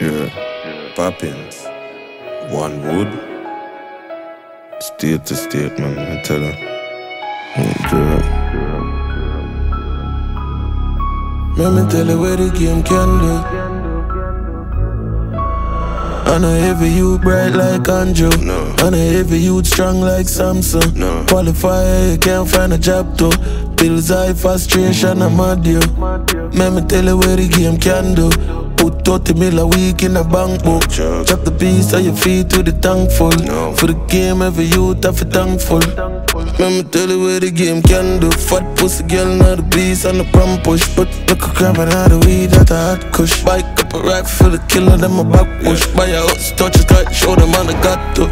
Yeah, poppins. One wood. State to state, man, I tell her. Let me tell you where the game can do. I know every youth bright like Andrew. No. I know every youth strong like Samson. No. Qualifier, you can't find a job too. Bills high, frustration, I'm mad you. Let me tell you where the game can do. Put 30 mil a week in a bank book. Chop the piece on your feet to the tank full. No. For the game, every youth have a thankful. Let me tell you where the game can do. Fat pussy girl, not the beast on the prom push. But look a crap and out the weed that a hot kush. Buy a couple rack for the killer, then my back push. Buy a house, touch a cut, show them on the got to.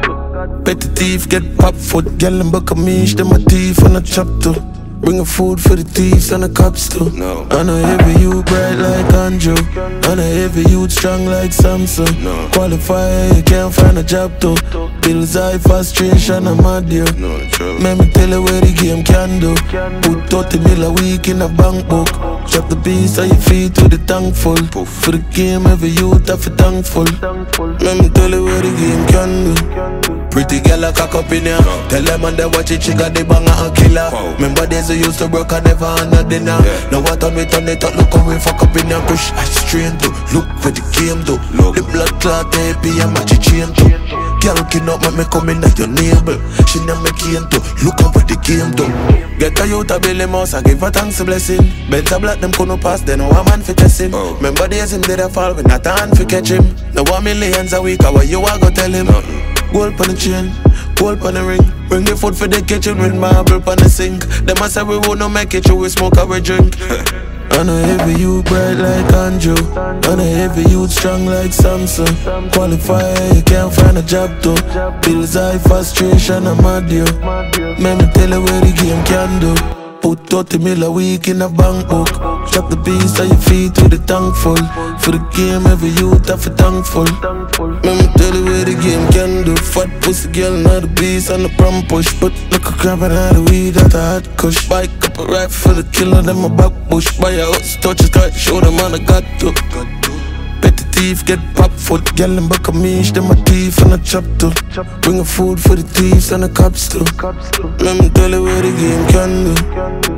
Petty thief, get pop foot. Girl and buck a meesh, them my teeth on the chop to. Bring a food for the thieves and the cops too. No. I know every youth bright like Andrew. I know every youth strong like Samson. No. Qualifier, you can't find a job too. Bills high, frustration, I'm mad you. No, let me tell you where the game can do. Put 30 mil a week in a bank book. Chop the beast on your feet to the tank full. For the game, every youth have a thankful. Let me tell you where the game can do. Pretty girl a cock up in ya. Tell them on they watch it, she got the banger and killer. Remember days we used to work and never had no dinner. Now what on it, look how we fuck up in ya. Push I strain to, look where the game do. The blood clot AP and match it chain to. Girl cannot make me come in at your neighbor. She never make it to, look how the game do. Get a youth a Billy Mouse and give her thanks a blessing. Beds a black them couldn't pass, then no man fi test him. Remember days him did a fall, we not a hand fi catch him. Now 1 millions a week, how you a go tell him? Gold pon the chain, gold pon the ring. Bring the food for the kitchen with marble pon the sink. Them a say we won't make it, we smoke or we drink. I know every youth bright like Andrew. I know every youth strong like Samson. Qualifier, you can't find a job too. Bills high, frustration, I'm mad you. Let me tell you where the game can do. Put 30 mil a week in a bank book. Chop the beast on your feet to the tank full. For the game, every youth have a thankful. Let me tell you where the game can do. Fat pussy girl, not the beast on the prom push. But look a crap and out the weed that a hot kush. Buy a couple rack for the killer, then my back bush. Buy a house, touch a cut, show them on the got to. Petty thief, get pop foot. Girl and buck a meesh, then my teeth and a chop to. Bring a food for the thieves and the cops too. Let me tell you where the game can do.